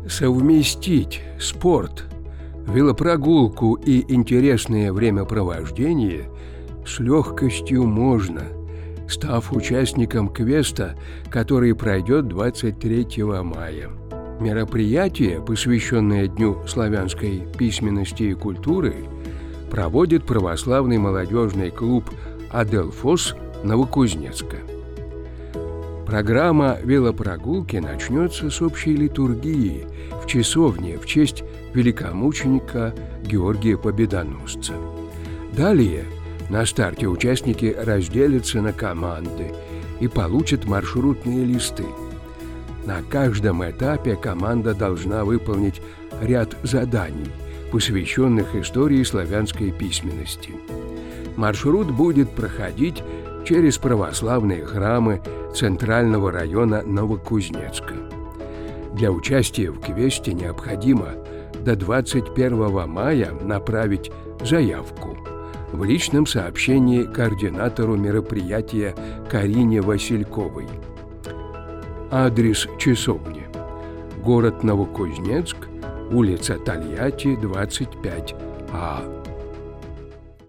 Совместить спорт, велопрогулку и интересное времяпровождение с легкостью можно, став участником квеста, который пройдет 23 мая. Мероприятие, посвященное Дню славянской письменности и культуры, проводит православный молодежный клуб «Аделфос» Новокузнецка. Программа велопрогулки начнется с общей литургии в часовне в честь великомученика Георгия Победоносца. Далее на старте участники разделятся на команды и получат маршрутные листы. На каждом этапе команда должна выполнить ряд заданий, посвященных истории славянской письменности. Маршрут будет проходить через православные храмы Центрального района Новокузнецка. Для участия в квесте необходимо до 21 мая направить заявку в личном сообщении координатору мероприятия Карине Васильковой. Адрес часовни: город Новокузнецк, улица Тольятти, 25А.